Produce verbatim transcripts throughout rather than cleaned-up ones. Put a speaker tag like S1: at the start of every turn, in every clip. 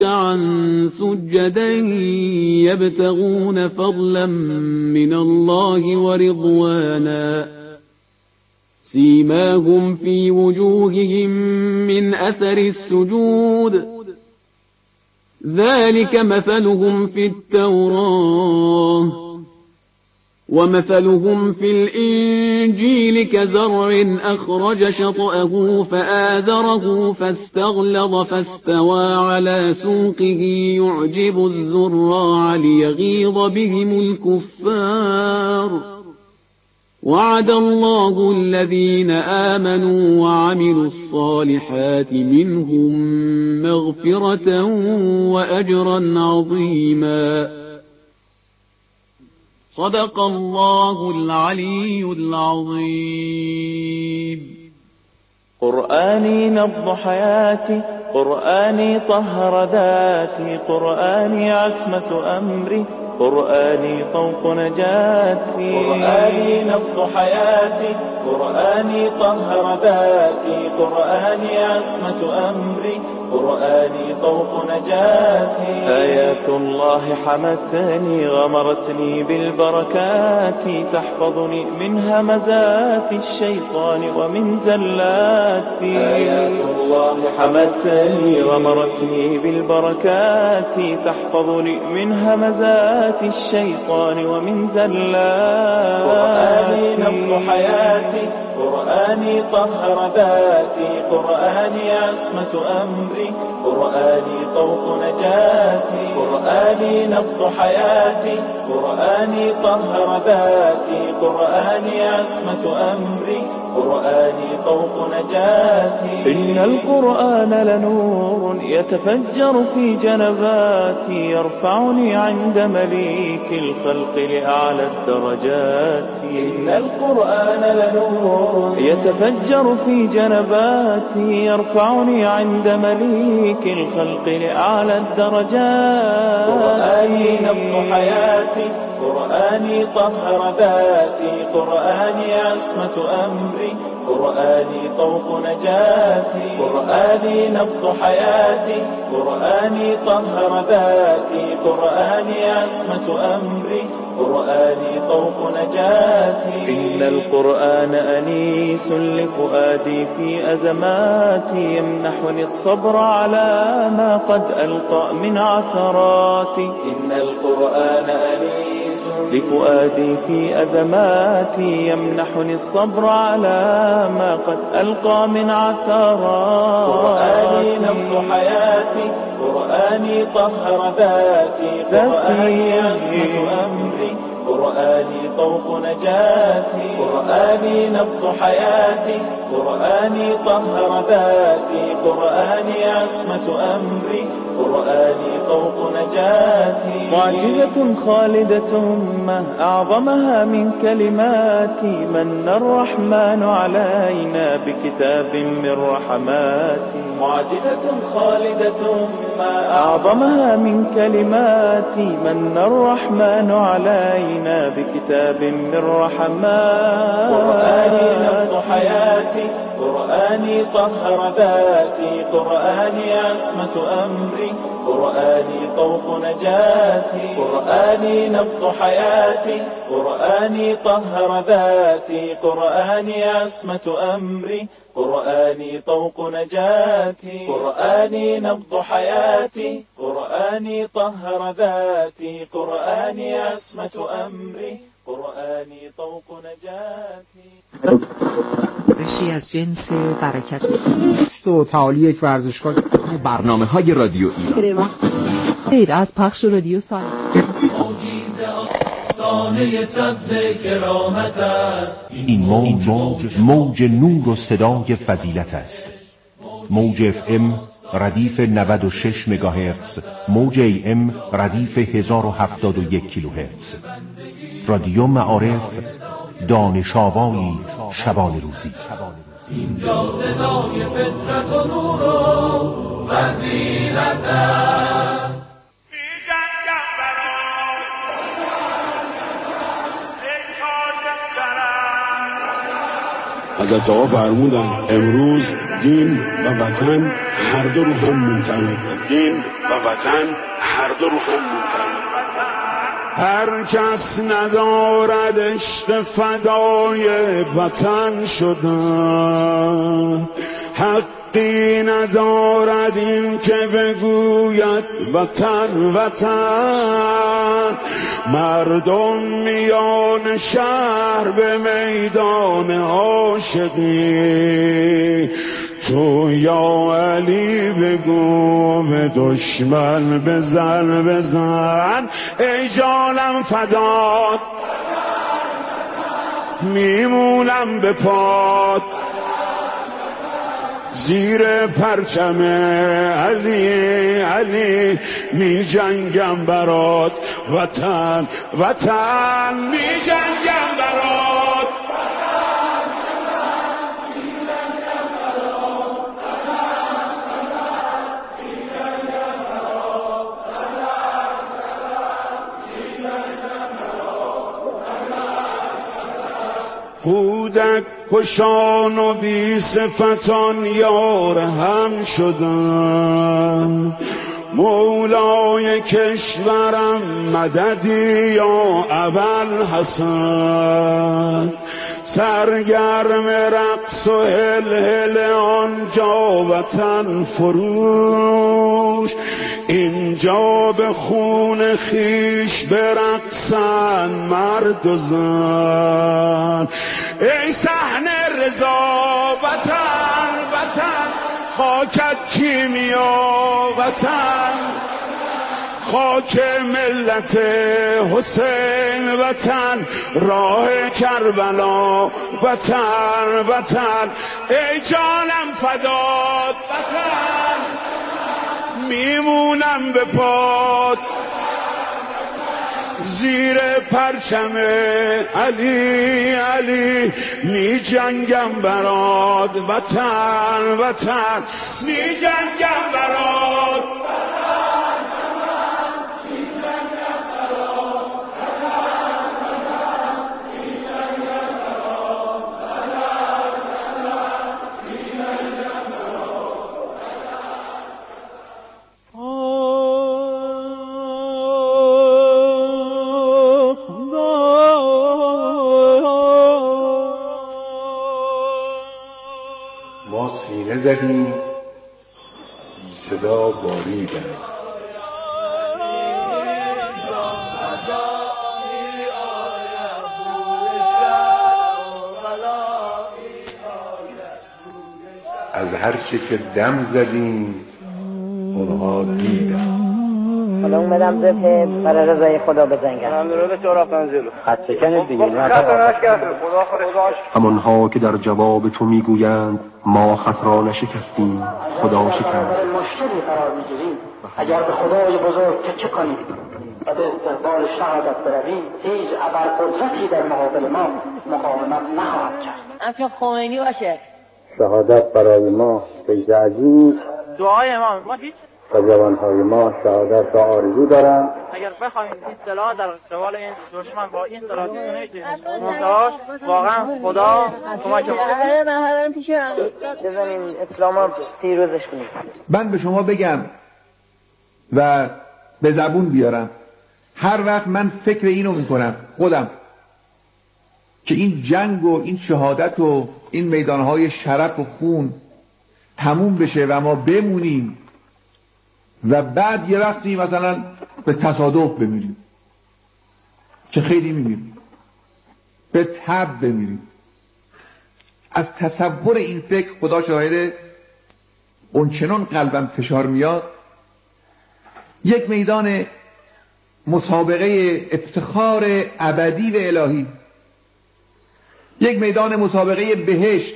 S1: ركعا سجدا يبتغون فضلا من الله ورضوانا سيماهم في وجوههم من أثر السجود ذلك مثلهم في التوراة ومثلهم في الإنجيل كزرع أخرج شطأه فآزره فاستغلظ فاستوى على سوقه يعجب الزراع ليغيظ بهم الكفار وعد الله الذين آمنوا وعملوا الصالحات منهم مغفرة وأجرا عظيما صدق الله العلي العظيم.
S2: قرآني نبض حياتي، قرآني طهر ذاتي، قرآني عصمة أمري، قرآني طوق نجاتي. قرآني نبض حياتي، قرآني طهر ذاتي، قرآني عصمة أمري، قرآني طوق نجاتي. آيات الله حمتني غمرتني بالبركات، تحفظني من همزات الشيطان ومن زلاتي. آيات الله حمتني غمرتني بالبركات، تحفظني من همزات الشيطان ومن زلاتي. قرآني نبض حياتي، قرآني طهر ذاتي، قرآني عصمة أمري، قرآني طوق نجاتي. قرآني نبض حياتي، قرآني طهر ذاتي، قرآني عصمة أمري، قرآني طوق نجاتي. إن القرآن لنور يتفجر في جنباتي، يرفعني عند مليك الخلق لأعلى الدرجات. إن القرآن لنور يتفجر في جنباتي، يرفعني عند مليك الخلق لأعلى الدرجات. قرآني نبض حياتي، قرآني طهر ذاتي، قرآني عصمة أمري، قرآني طوق نجاتي. قرآني نبض حياتي، قرآني طهر ذاتي، قرآني عصمة أمري، قرآني طوق نجاتي. إن القرآن أنيس لفؤادي في أزماتي، يمنحني الصبر على ما قد ألقى من عثراتي. إن القرآن أنيس لفؤادي في أزماتي، يمنحني الصبر على ما قد ألقى من عثراتي. قرآني نبض حياتي، قرآني طهر ذاتي، قرآني عصمة أمري، قرآني طوق نجاتي. قرآني نبض حياتي، قرآني طهر ذاتي، قرآني عصمة أمري، قرآني طوق نجاتي. معجزة خالدة ما أعظمها من كلماتي، من الرحمن علينا بكتاب من رحماتي. معجزة خالدة ما أعظمها من كلماتي، من الرحمن علينا بكتاب من رحماتي. قرآني نبض حياتي، قرآني طهر ذاتي، قرآني عصمة أمري، قرآني طوق نجاتي. قرآني نبض حياتي، قرآني طهر ذاتي، قرآني عصمة أمري، قرآني طوق نجاتي. قرآني نبض حياتي، قرآني طهر ذاتي، قرآني عصمة أمري، قرآنی طوق نجاتی.
S3: رشی از جنس برکت
S4: تو تعالی یک ورزشگاه.
S5: برنامه های رادیو ایران
S3: غیر از پخش رادیو سال
S6: موجیز آستانه سبز کرامت است.
S7: این موج موج موج نور و صدای فضیلت است. موج اف ام ردیف نود و شش مگاهرتز، موج ای ام ردیف هزار و هفتاد و یک کیلوهرتز. رادیو معارف، دانش آوایی شبان روزی.
S6: اینجا صدای فطرت و نور و فضیلت است.
S8: حضرت آقا فرمودن امروز دین و وطن هر دو رو هم معتمد. دین و وطن هر دو رو هم منتهی. هر کس ندارد عشق فدای وطن شدن، حقی ندارد این که بگوید وطن وطن. مردم میان شهر به میدان عاشقی، تو یا علی بگو به دشمن بزن بزن. ای جانم فدات میمونم به پات، زیر پرچم علی علی می جنگم برات وطن وطن، می جنگم برات. کودک کشان و بی صفتان یار هم شدن، مولای کشورم مددی یا ابوالحسن. سرگرم رقص و هل هل آنجا وطن فروش، اینجا به خون خیش برقصن مرد و زن. ای صحنه رضا وطن وطن، خاکت کیمیا وطن، خاک ملت حسین وطن، راه کربلا وطن وطن. ای جانم فدات وطن میمونم به پات، زیر پرچم علی علی می جنگم برات وطن وطن، می جنگم برات.
S9: سینه زدیم بی صدا باریدن، از هر چه که دم زدیم اونها دیدن.
S10: حالا اومدم زبه برای رضای خدا بزنگم.
S11: من رو به تو رفتن جلو
S10: خط شکنید دیگه.
S12: همانها که در جواب تو میگویند ما خط را نشکستیم خدا شکست.
S10: مشکلی قرار میگیریم اگر به خدای بزرگ که چه کنیم و به استقبال شهادت برویم، هیچ ابرقدرتی در مقابل ما مقاومت نخواهد کرد.
S13: امشب خمینی باشه.
S14: شهادت برای ما سجده عزیز،
S11: دعای امام ما هیچ
S14: و جوانهای ما شهادت را آرزو دارند.
S11: اگر بخوایم این سلاح در قبال این دشمن با این سلاح نمیتونیم منتهاش، واقعا خدا کمک کنه.
S13: من حالا پیش هم
S10: بزنیم اسلام ها پیروزش کنیم.
S15: من به شما بگم و به زبون بیارم، هر وقت من فکر اینو میکنم خودم که این جنگ و این شهادت و این میدانهای شرف و خون تموم بشه و ما بمونیم و بعد یه وقتی مثلا به تصادف بمیریم، که خیلی میمیریم، به تب بمیریم، از تصور این فکر خدا شاهده اون چنان قلبم فشار میاد. یک میدان مسابقه افتخار ابدی و الهی، یک میدان مسابقه بهشت،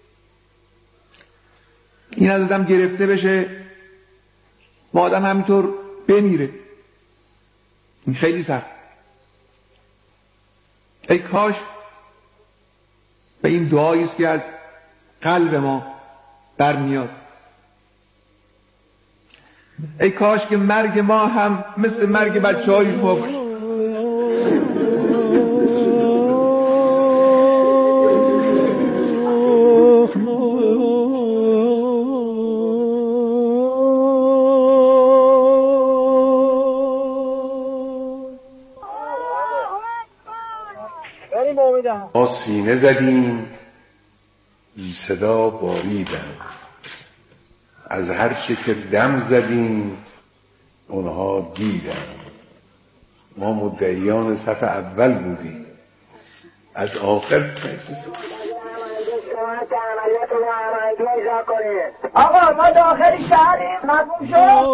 S15: این از آدم گرفته بشه و آدم همینطور بمیره، این خیلی سخت. ای کاش به این دعایی است که از قلب ما برمیاد، ای کاش که مرگ ما هم مثل مرگ بچه‌های شما باشه.
S11: میدم.
S9: ما سینه زدیم بی صدا باریدن، از هر چه که دم زدیم اونها دیدن. ما مدعیان صف اول بودیم، از آخر
S10: آقا ما داخل شهریم، مفهوم شد؟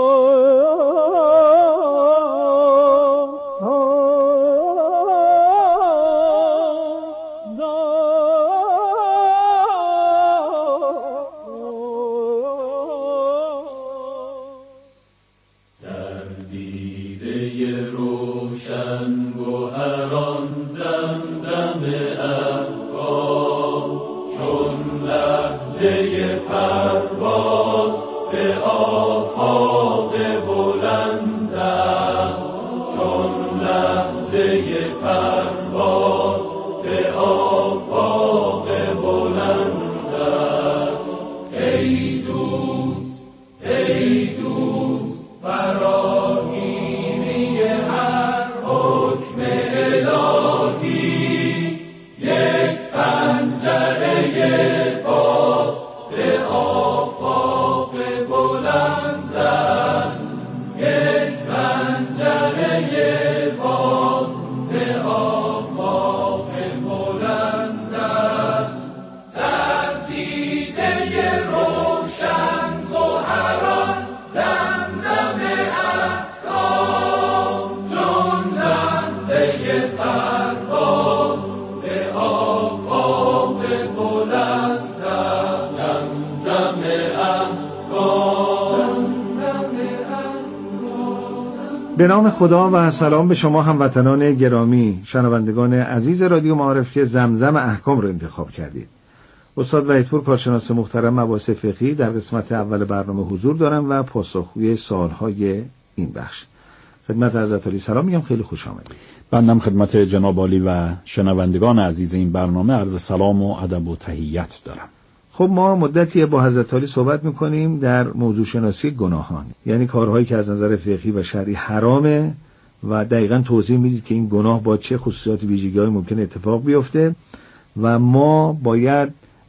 S4: به نام خدا و سلام به شما هموطنان گرامی، شنوندگان عزیز رادیو معارف که زمزم احکام رو انتخاب کردید. استاد وحیدپور کارشناس محترم مباحث فقهی در قسمت اول برنامه حضور دارم و پاسخگوی سوالهای این بخش. خدمت حضرت علی سلام میگم، خیلی خوش آمدید.
S16: بنده خدمت جناب عالی و شنوندگان عزیز این برنامه عرض سلام و ادب و تحیت دارم.
S4: خب ما مدتی با حضرت علی صحبت میکنیم در موضوع شناسی گناهان، یعنی کارهایی که از نظر فقهی و شرعی حرامه و دقیقاً توضیح میدید که این گناه با چه خصوصیات ویژگی‌های ممکن اتفاق بیفته و ما باید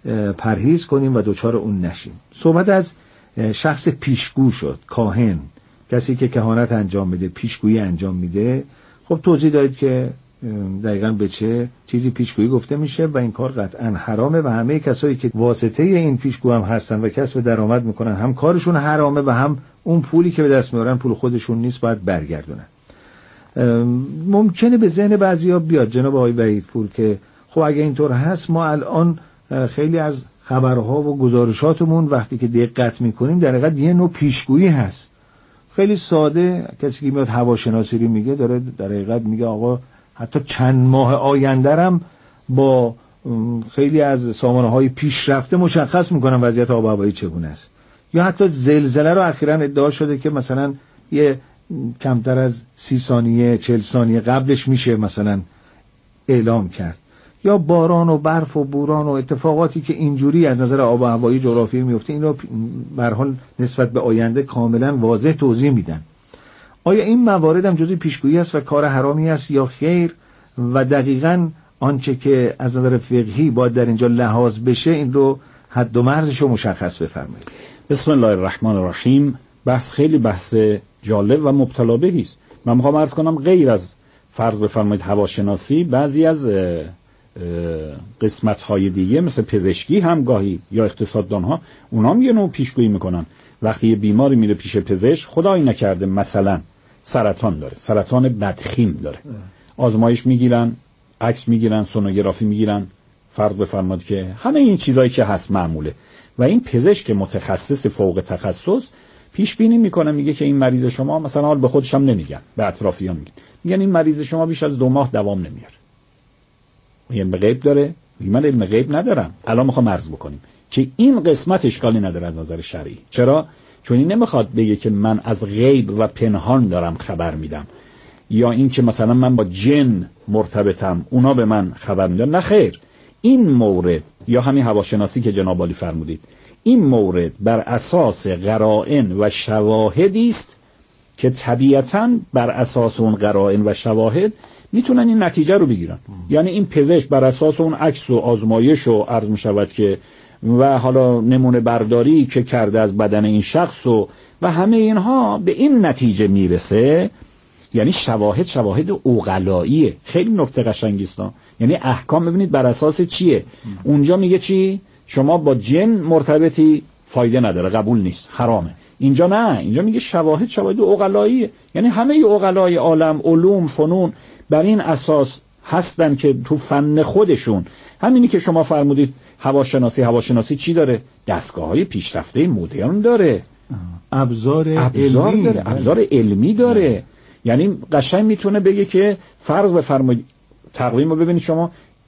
S4: پرهیز کنیم و دوچار اون نشیم. صحبت از شخص پیشگو شد، کاهن، کسی که کهانت انجام میده، پیشگویی انجام میده. خب توضیح دادید که دقیقاً به چه چیزی پیشگویی گفته میشه و این کار قطعاً حرامه و همه کسایی که واسطه این پیشگو هم هستن و کسب درآمد میکنن هم کارشون حرامه و هم اون پولی که به دست میارن پول خودشون نیست، باید برگردونن. ممکنه به ذهن بعضیا بیاد جناب آقای وحیدپور که خب اگه اینطور هست ما الان خیلی از خبرها و گزارشاتمون وقتی که دقت میکنیم در حقیقت یه نوع پیشگویی هست. خیلی ساده کسی که میاد هواشناسی رو میگه داره در حقیقت میگه آقا حتی چند ماه آیندرم با خیلی از سامانه‌های پیشرفته مشخص میکنن وضعیت آب و هوایی چگونه است. یا حتی زلزله رو اخیراً ادعا شده که مثلا یه کمتر از سی ثانیه چهل ثانیه قبلش میشه مثلا اعلام کرد. یا باران و برف و بوران و اتفاقاتی که اینجوری از نظر آب و هوایی جغرافیایی میفته، اینو به هر حال نسبت به آینده کاملا واضح توضیح میدن. آیا این موارد هم جزء پیشگویی است و کار حرامی است یا خیر؟ و دقیقاً آنچه که از نظر فقهی باید در اینجا لحاظ بشه این رو حد و مرزش رو مشخص بفرمایید.
S16: بسم الله الرحمن الرحیم. بحث خیلی بحث جالب و مبتلا بهی است. من میخوام عرض کنم غیر از فرض بفرمایید هواشناسی، بعضی از قسمت‌های دیگه مثل پزشکی هم گاهی یا اقتصاددان‌ها اونا هم یه نوع پیشگویی میکنن. وقتی یه بیماری میره پیش پزشک، خدایی نکرده مثلا سرطان داره، سرطان بدخیم داره، آزمایش میگیرن، عکس میگیرن، سونوگرافی میگیرن، فرض بفرمایید که همه این چیزایی که هست معموله و این پزشک متخصص فوق تخصص پیش بینی میکنه، میگه که این مریض شما مثلا، حال به خودش هم نمیگن، به اطرافیان میگن، میگن این مریض شما بیش از دو ماه دوام نمیاره. یعنی به غیب داره؟ من علم غیب ندارم. الان میخوام عرض بکنیم که این قسمت اشکالی نداره از نظر شرعی. چرا؟ چون این نمیخواد بگه که من از غیب و پنهان دارم خبر میدم، یا این که مثلا من با جن مرتبطم اونا به من خبر میدن. نه خیر، این مورد یا همین هواشناسی که جناب عالی فرمودید، این مورد بر اساس قرائن و شواهدی است که طبیعتاً بر اساس اون قرائن و شواهد میتونن این نتیجه رو بگیرن. یعنی این پزشک بر اساس اون عکس و آزمایش و عرض میشود که و حالا نمونه برداری که کرده از بدن این شخص و و همه اینها به این نتیجه میرسه. یعنی شواهد شواهد عقلاییه. خیلی نکته قشنگی است. یعنی احکام ببینید بر اساس چیه. اونجا میگه چی؟ شما با جن مرتبطی، فایده نداره، قبول نیست، حرامه. اینجا نه، اینجا میگه شواهد شواهد عقلاییه. یعنی همه عقلای عالم، علوم، فنون بر این اساس هستن که تو فن خودشون، همینی که شما فرمودید هواشناسی، هواشناسی چی داره؟ دستگاه‌های پیشرفته مدرن داره،
S4: ابزار,
S16: ابزار
S4: علمی
S16: داره، ابزار علمی داره. نه. یعنی قشنگ میتونه بگه که فرض بفرمایید تقویم رو ببینید شما،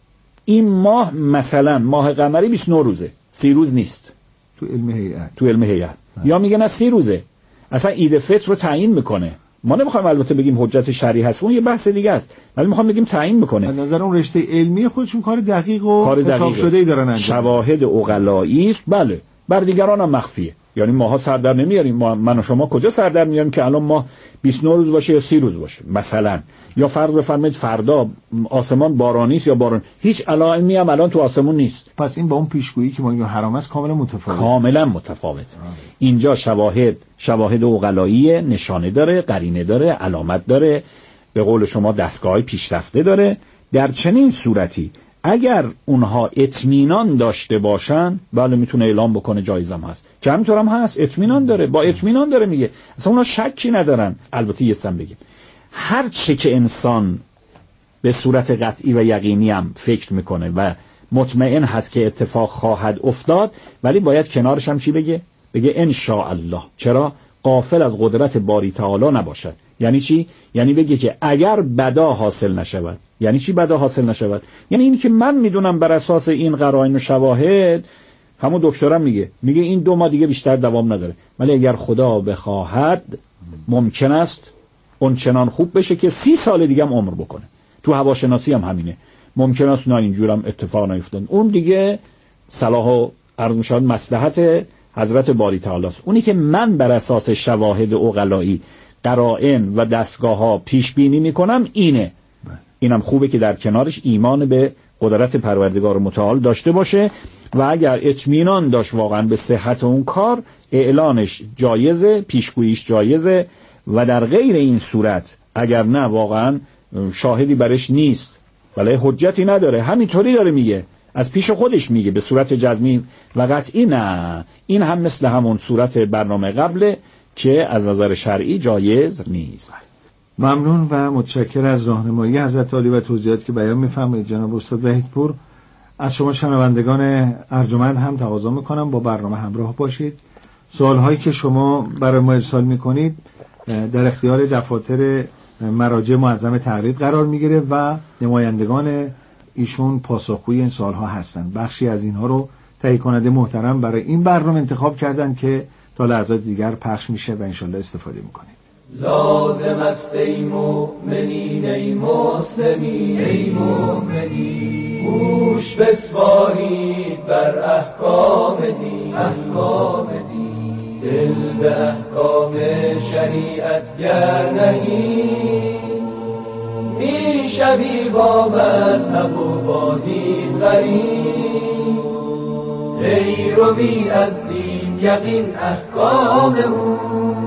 S16: این ماه مثلا ماه قمری بیست و نه روزه، سی روز نیست
S4: تو علم هیئت،
S16: تو علم هیئت یا میگه نه سی روزه. اصلا عید فطر رو تعیین میکنه. ما نمیخوایم البته بگیم حجت شرعی هست، اون یه بحث دیگه است، ولی میخوام بگیم تعیین میکنه.
S4: از نظر اون رشته علمی خودشون کار دقیق و
S16: کار
S4: حساب شده ای دارن انجام.
S16: شواهد عقلایی است، بله، بر دیگران هم مخفیه. یعنی ماها سر در نمیاریم، ما من و شما کجا سر در میاریم که الان ماه بیست و نه روز باشه یا سی روز باشه مثلا. یا فرض بفرمایید فردا آسمان بارانی است یا باران، هیچ علائمی هم الان تو آسمون نیست.
S4: پس این با اون پیشگویی که ما میگیم حرام است کاملا متفاوت.
S16: کاملا متفاوت. اینجا شواهد شواهد عقلایی نشانه داره، قرینه داره، علامت داره، به قول شما دستگاه‌های پیشرفته داره. در چنین صورتی اگر اونها اطمینان داشته باشن، بله میتونه اعلام بکنه جایزم هست، که همینطور هم هست، اطمینان داره، با اطمینان داره میگه، اصلا اونا شکی ندارن. البته یه سم بگیم هر چه که انسان به صورت قطعی و یقینی هم فکر میکنه و مطمئن هست که اتفاق خواهد افتاد، ولی باید کنارش هم چی بگه؟ بگه ان شاء الله. چرا؟ غافل از قدرت باری تعالی نباشد. یعنی چی؟ یعنی بگه که اگر بدا حاصل نشود. یعنی چی بدا حاصل نشود؟ یعنی اینی که من میدونم بر اساس این قرائن و شواهد، همون دکترم میگه میگه این دو ماه دیگه بیشتر دوام نداره، ولی اگر خدا بخواهد ممکن است اون چنان خوب بشه که سی سال دیگه هم عمر بکنه. تو هواشناسی هم همینه، ممکن است نه اینجورم اتفاق نیفتاد، اون دیگه صلاح و عرض میشود مصلحت حضرت باری تعالی است. اونی که من بر اساس شواهد عقلایی، قرائن و دستگاه ها پیش بینی میکنم اینه. اینم خوبه که در کنارش ایمان به قدرت پروردگار متعال داشته باشه و اگر اطمینان داشت واقعا به صحت اون کار، اعلانش جایزه، پیشگوییش جایزه. و در غیر این صورت اگر نه واقعا شاهدی برش نیست، ولی حجتی نداره، همینطوری داره میگه، از پیش خودش میگه به صورت جزمی و قطعی، نه، این هم مثل همون صورت برنامه قبله که از نظر شرعی جایز نیست.
S4: ممنون و متشکر از راهنمایی حضرت عالی و توضیحاتی که بیان می‌فرمایید جناب استاد وحیدپور. از شما شنوندگان ارجمند هم تقاضا میکنم با برنامه همراه باشید. سوالهایی که شما برای ما ارسال میکنید در اختیار دفاتر مراجع معظم تقلید قرار میگیره و نمایندگان ایشون پاسخگوی این سوالها هستند. بخشی از اینها رو تهیه کننده محترم برای این برنامه انتخاب کردن که تا لحظات دیگر پخش میشه و انشالله استفاده میکنید.
S6: لازم است ای مؤمنین ای مسلمین ای مؤمنین، گوش بسپارید بر احکام دین احکام دین، دل به احکام شریعت گر نهی، می شوی با مذهب و با دین غریب، ای روی از دین یقین احکام او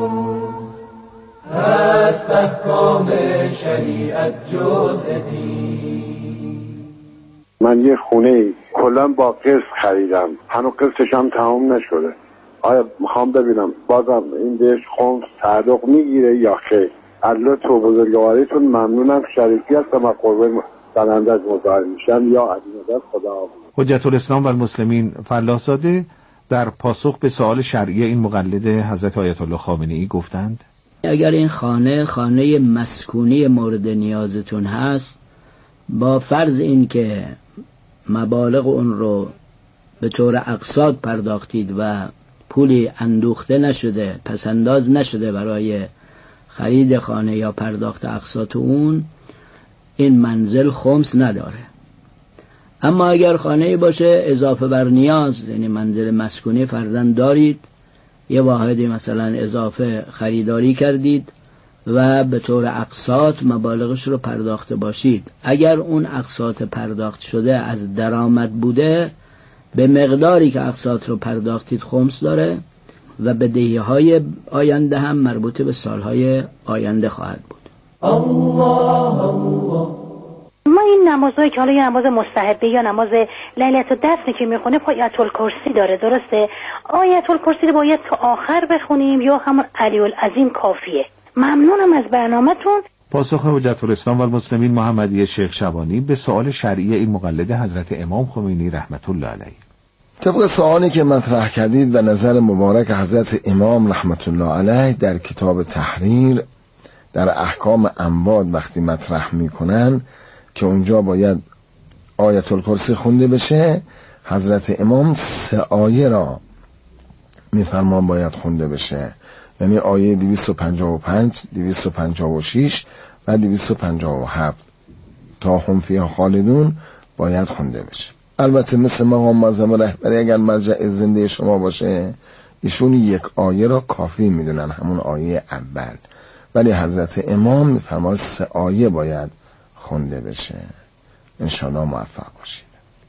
S6: هست، احکام شریعت جزء دین.
S17: من یه خونه کلا با قسط خریدم، هنوز قسطش هم تمام نشده. آیا میخوام ببینم بازم این بهش خمس تعلق میگیره یا خیر؟ الله تو بزرگواریتون ممنونم، شریفی هستم و قربان سننده از مظاهر میشم یا عدیم دست خدا آمین.
S7: حجت الاسلام و المسلمین فلاح‌زاده در پاسخ به سوال شرعی این مقلد حضرت آیت الله خامنه‌ای گفتند
S18: اگر این خانه خانه مسکونی مورد نیازتون هست، با فرض این که مبالغ اون رو به طور اقساط پرداختید و پولی اندوخته نشده، پسنداز نشده برای خرید خانه یا پرداخت اقساط اون، این منزل خمس نداره. اما اگر خانه باشه اضافه بر نیاز، یعنی منزل مسکونی فرضاً دارید، یه واحدی مثلا اضافه خریداری کردید و به طور اقساط مبالغش رو پرداخته باشید. اگر اون اقساط پرداخت شده از درآمد بوده، به مقداری که اقساط رو پرداختید خمس داره و بدهی‌های آینده هم مربوط به سالهای آینده خواهد بود.
S6: الله الله.
S19: ما این نمازهایی که حالا یه نماز مستحبه یا نماز لیلة الدفن که میخونه آیت الکرسی داره، درسته؟ آیت الکرسی رو باید تا آخر بخونیم یا همون علی العظیم کافیه؟ ممنونم از برنامه‌تون.
S4: پاسخ حجت الاسلام و المسلمین محمدی شیخ شبانی به سوال شرعی این مقلد حضرت امام خمینی رحمت الله علیه.
S20: طبق سوالی که مطرح کردید و نظر مبارک حضرت امام رحمت الله علیه در کتاب تحریر در احکام اموات وقتی مطرح میکنن که اونجا باید آیت الکرسی خونده بشه، حضرت امام سه آیه را میفرمان باید خونده بشه، یعنی آیه دویست و پنجاه و پنج، دویست و پنجاه و شش و دویست و پنجاه و هفت تا هم فیها خالدون باید خونده بشه. البته مثل مقام معظم رهبری اگر مرجع زنده شما باشه، ایشون یک آیه را کافی میدونن، همون آیه اول، ولی حضرت امام میفرماید سه آیه باید خونده بشه. انشاءالله موفق باشید.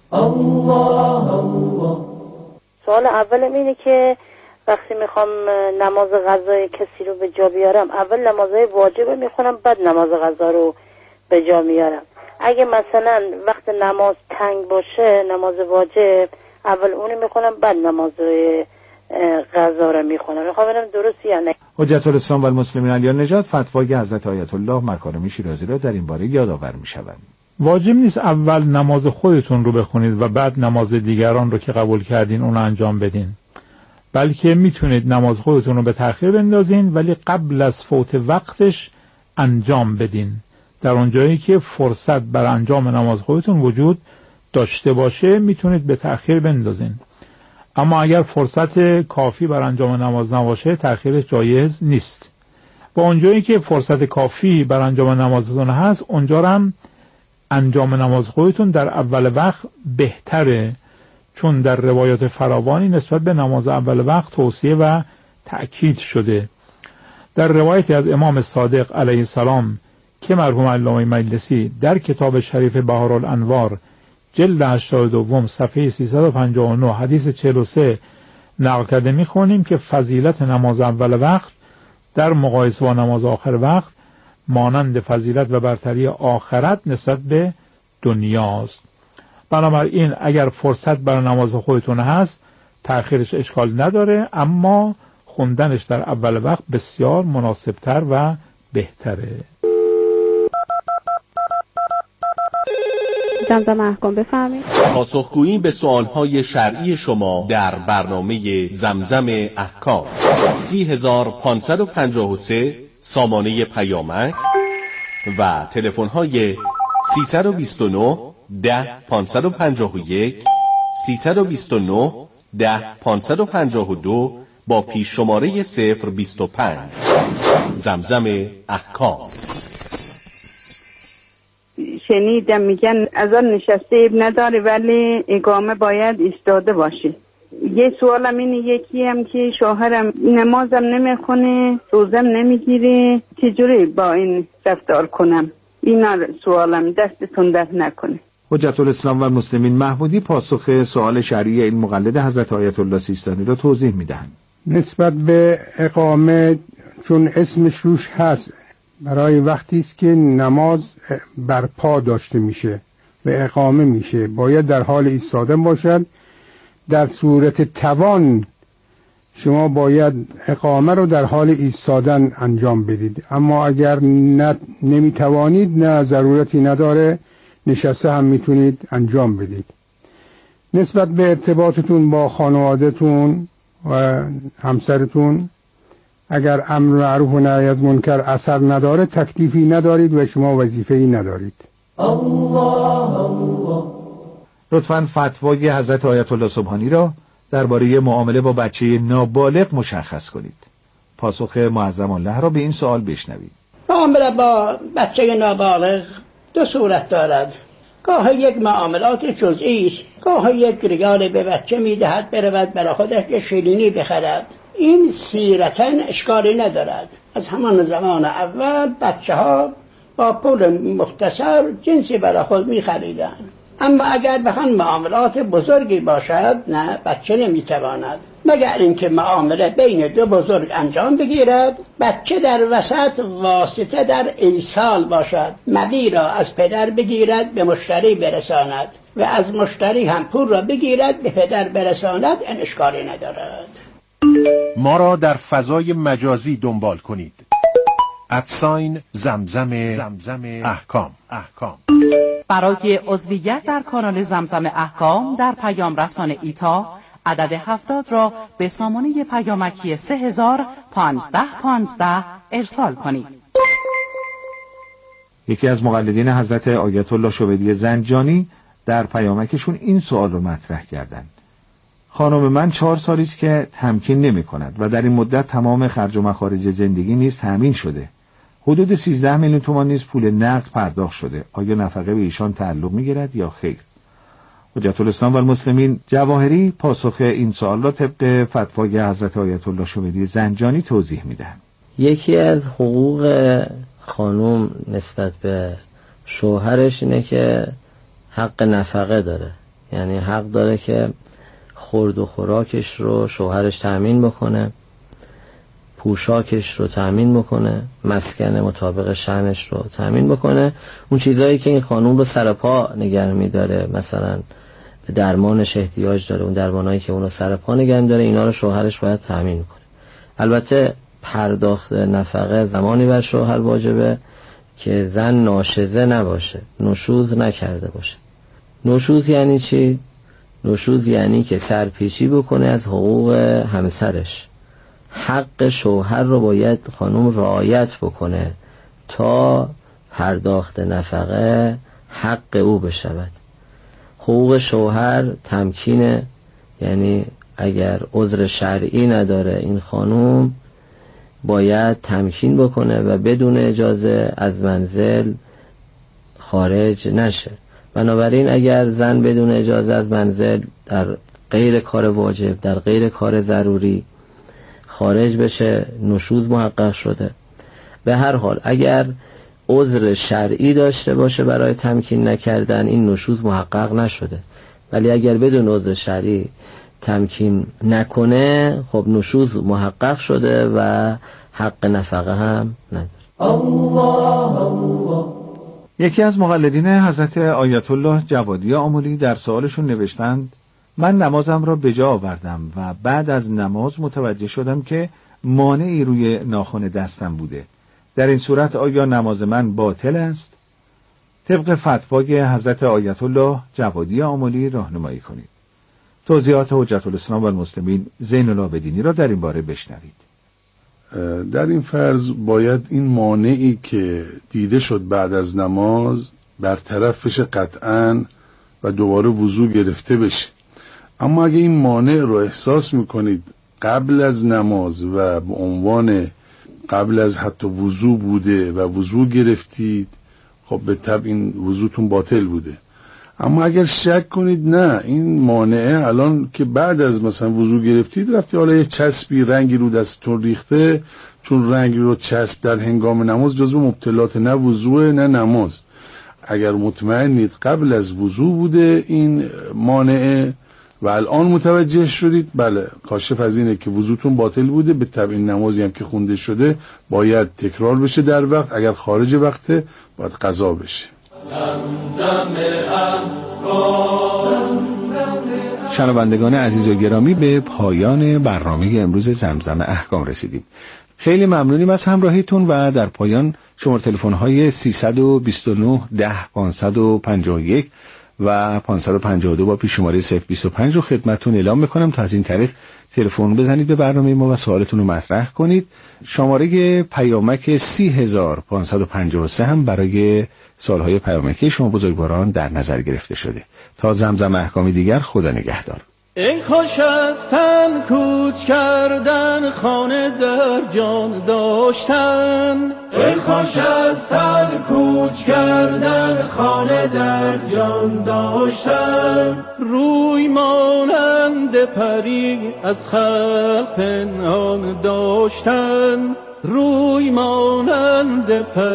S19: الله الله.
S21: سوال اولم اینه که وقتی میخوام نماز غذای کسی رو به جا بیارم، اول نمازهای واجب میخونم بعد نماز غذا رو به جا میارم. اگه مثلا وقت نماز تنگ باشه، نماز واجب اول اونو میخونم بعد نماز غذا رو میخونم. میخوام ببینم درست یا نه.
S4: حجت الاسلام و المسلمین علی نژاد فتوای حضرت آیت الله مکارمی شیرازی را در این باره یادآور میشوند.
S22: واجب نیست اول نماز خودتون رو بخونید و بعد نماز دیگران رو که قبول کردین اون انجام بدین، بلکه میتونید نماز خودتون رو به تأخیر بندازین ولی قبل از فوت وقتش انجام بدین، در اونجایی که فرصت بر انجام نماز خودتون وجود داشته باشه میتونید به تأخیر بندازین. اما اگر فرصت کافی بر انجام نماز نباشه تأخیرش جایز نیست. با اونجایی که فرصت کافی بر انجام نمازتون هست، اونجا هم انجام نماز خودتون در اول وقت بهتره، چون در روایات فراوانی نسبت به نماز اول وقت توصیه و تأکید شده. در روایتی از امام صادق علیه السلام که مرحوم علامه مجلسی در کتاب شریف بهارالانوار جلد هشتاد و دو صفحه سیصد و پنجاه و نه حدیث چهل و سه نقل کرده میخونیم که فضیلت نماز اول وقت در مقایسه با نماز آخر وقت مانند فضیلت و برتری آخرت نسبت به دنیاست. بنابراین اگر فرصت بر نماز خودتون هست تأخیرش اشکال نداره، اما خوندنش در اول وقت بسیار مناسبتر و بهتره.
S23: زمزم احکام بفرمایید.
S7: پاسخگویی به سوالهای شرعی شما در برنامه زمزم احکام. سی هزار پانصد و پنجاه و سه سامانه پیامک و تلفن‌های سیصد و بیست و نه ده پانصد و پنجاه و یک، سیصد و بیست و نه ده پانصد و پنجاه و دو با پیش شماره صفر بیست و پنج. زمزم احکام.
S23: شنیدم میگن از آن نشسته ایب نداره ولی اقامه باید ایستاده باشه. یه سوالم اینه، یکی هم که شوهرم نمازم نمیخونه، روزم نمیگیره، چجوری با این رفتار کنم؟ اینا سوالم، دستتون درد نکنه.
S4: حجت الاسلام و المسلمین محمودی پاسخ سوال شرعی این مقلد حضرت آیت الله سیستانی را توضیح میدهند.
S24: نسبت به اقامه، چون اسمش روش هست، برای وقتی است که نماز برپا داشته میشه و اقامه میشه باید در حال ایستادن باشد. در صورت توان شما باید اقامه رو در حال ایستادن انجام بدید، اما اگر نه نمیتوانید، نه ضرورتی نداره، نشسته هم میتونید انجام بدید. نسبت به ارتباطتون با خانواده‌تون و همسرتون، اگر امر معروف و نهی از منکر اثر نداره، تکلیفی ندارید و شما وظیفه‌ای ندارید.
S6: الله الله.
S4: لطفاً فتوای حضرت آیت الله سبحانی را درباره معامله با بچه نابالغ مشخص کنید. پاسخ معظم الله را به این سوال بشنوید.
S25: معامله با بچه نابالغ دو صورت دارد. گاه یک معاملات جزئی است، گاه یک ریال به بچه میدهد برود برای خودش یه شیرینی بخرد. این سیرتن اشکالی ندارد. از همان زمان اول بچه ها با پول مختصر جنسی برای خود می خریدن. اما اگر بخوان معاملات بزرگی باشد نه، بچه نمیتواند، مگر اینکه معامله بین دو بزرگ انجام بگیرد، بچه در وسط واسطه در ایصال باشد، مبی را از پدر بگیرد به مشتری برساند و از مشتری هم پول را بگیرد به پدر برساند، این اشکالی ندارد.
S7: ما را در فضای مجازی دنبال کنید. ادساین زمزم زمزم احکام احکام.
S1: برای عضویت در کانال زمزم احکام در پیام رسان ایتا عدد هفتاد را به سامانه پیامکی سه هزار پانزده پانزده ارسال کنید.
S4: یکی از مقلدین حضرت آیت الله شویدی زنجانی در پیامکشون این سوال رو مطرح کردند: خانم من چهار سالی است که تمکین نمی کند و در این مدت تمام خرج و مخارج زندگی نیز تأمین شده. حدود سیزده میلیون تومان نیز پول نقد پرداخت شده. آیا نفقه به ایشان تعلق می‌گیرد یا خیر؟ حجت الاسلام و المسلمین جواهری پاسخ این سوال را طبق فتوای حضرت آیت الله شویدی زنجانی توضیح میدهند.
S18: یکی از حقوق خانم نسبت به شوهرش اینه که حق نفقه داره، یعنی حق داره که خورد و خوراکش رو شوهرش تأمین بکنه، پوشاکش رو تأمین بکنه، مسکن مطابق شأنش رو تأمین بکنه. اون چیزایی که این خانوم رو سر پا نگه می‌داره، مثلا به درمانش احتیاج داره، اون درمانایی که اون رو سر پا نگه می‌داره، اینا رو شوهرش باید تأمین کنه. البته پرداخت نفقه زمانی بر شوهر واجبه که زن ناشزه نباشه، نشوز نکرده باشه. نشوز یعنی چی؟ نشوز یعنی که سرپیچی بکنه از حقوق همسرش. حق شوهر رو باید خانم رعایت بکنه تا پرداخت نفقه حق او بشود. حقوق شوهر تمکینه، یعنی اگر عذر شرعی نداره این خانم باید تمکین بکنه و بدون اجازه از منزل خارج نشه. بنابراین اگر زن بدون اجازه از منزل در غیر کار واجب، در غیر کار ضروری خارج بشه، نشوز محقق شده. به هر حال اگر عذر شرعی داشته باشه برای تمکین نکردن، این نشوز محقق نشده. ولی اگر بدون عذر شرعی تمکین نکنه، خب نشوز محقق شده و حق نفقه هم نداره.
S6: الله الله.
S4: یکی از مقلدین حضرت آیت الله جوادی آملی در سوالشون نوشتند: من نمازم را به جا آوردم و بعد از نماز متوجه شدم که مانعی روی ناخن دستم بوده. در این صورت آیا نماز من باطل است؟ طبق فتوای حضرت آیت الله جوادی آملی راهنمایی کنید. توضیحات حجت الاسلام و المسلمین زین العابدینی را در این باره بشنوید.
S9: در این فرض باید این مانعی که دیده شد بعد از نماز برطرف بشه قطعاً و دوباره وضو گرفته بشه. اما اگه این مانع رو احساس میکنید قبل از نماز و به عنوان قبل از حتی وضو بوده و وضو گرفتید، خب به طبع این وضوتون باطل بوده. اما اگر شک کنید نه این مانعه الان که بعد از مثلا وضو گرفتید رفتی حالا یه چسبی رنگی رو دستتون ریخته، چون رنگی رو چسب در هنگام نماز جزو مبتلات نه وضوء نه نماز. اگر مطمئنید قبل از وضو بوده این مانعه و الان متوجه شدید، بله کاشف از اینه که وضوتون باطل بوده، به طبع این نمازی هم که خونده شده باید تکرار بشه در وقت، اگر خارج وقته باید قضا بشه.
S4: شنوندگان عزیز و گرامی، به پایان برنامه امروز زمزم احکام رسیدیم. خیلی ممنونیم از همراهیتون و در پایان شماره تلفن های سیصد و بیست و نه ده پانصد و پنجاه و یک و پانصد و پنجاه و دو با پیش شماره صفر بیست و پنج رو خدمتتون اعلام میکنم تا از این طریق تلفن بزنید به برنامه ما و سوالتون رو مطرح کنید. شماره پیامک سی هزار پانصد و پنجاه و سه هم برای سوالهای پیامکی شما بزرگواران در نظر گرفته شده. تا زمزم احکامی دیگر، خدا نگهدار.
S6: ای خوش از تن کوچ کردن، خانه در جان داشتن. ای خوش از تن کوچ کردن، خانه در جان داشتن. روی مانند پری از خلق پنهان داشتن. روی مانند